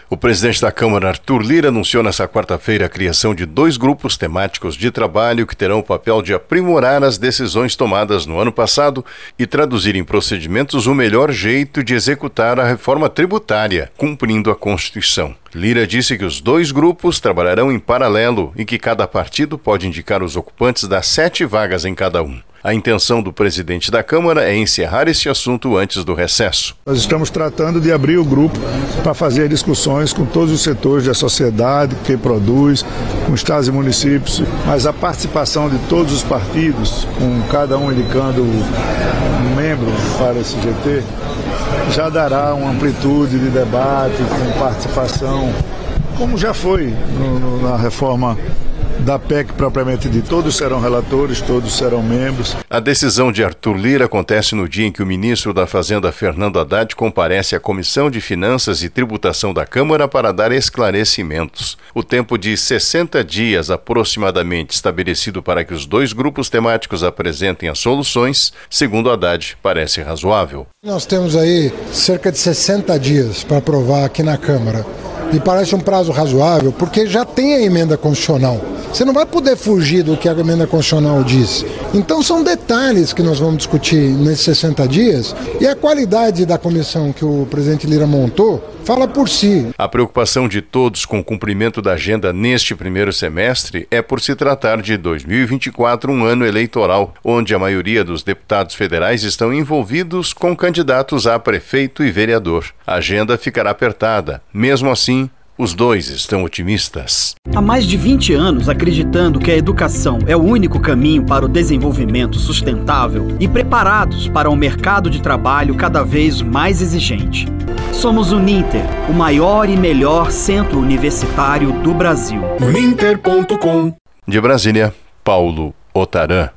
O presidente da Câmara, Arthur Lira, anunciou nesta quarta-feira a criação de 2 grupos temáticos de trabalho que terão o papel de aprimorar as decisões tomadas no ano passado e traduzir em procedimentos o melhor jeito de executar a reforma tributária, cumprindo a Constituição. Lira disse que os 2 grupos trabalharão em paralelo e que cada partido pode indicar os ocupantes das 7 vagas em cada um. A intenção do presidente da Câmara é encerrar esse assunto antes do recesso. Nós estamos tratando de abrir o grupo para fazer discussões com todos os setores da sociedade, quem produz, com estados e municípios, mas a participação de todos os partidos, com cada um indicando um membro para esse GT, já dará uma amplitude de debate, com participação, como já foi na reforma da PEC propriamente dita. Todos serão relatores, todos serão membros. A decisão de Arthur Lira acontece no dia em que o ministro da Fazenda, Fernando Haddad, comparece à Comissão de Finanças e Tributação da Câmara para dar esclarecimentos. O tempo de 60 dias aproximadamente estabelecido para que os 2 grupos temáticos apresentem as soluções, segundo Haddad, parece razoável. Nós temos aí cerca de 60 dias para aprovar aqui na Câmara. Me parece um prazo razoável, porque já tem a emenda constitucional. Você não vai poder fugir do que a emenda constitucional diz. Então são detalhes que nós vamos discutir nesses 60 dias, e a qualidade da comissão que o presidente Lira montou fala por si. A preocupação de todos com o cumprimento da agenda neste primeiro semestre é por se tratar de 2024, um ano eleitoral, onde a maioria dos deputados federais estão envolvidos com candidatos a prefeito e vereador. A agenda ficará apertada. Mesmo assim, os 2 estão otimistas. Há mais de 20 anos acreditando que a educação é o único caminho para o desenvolvimento sustentável e preparados para um mercado de trabalho cada vez mais exigente. Somos o Uninter, o maior e melhor centro universitário do Brasil. Uninter.com. De Brasília, Paulo Otarã.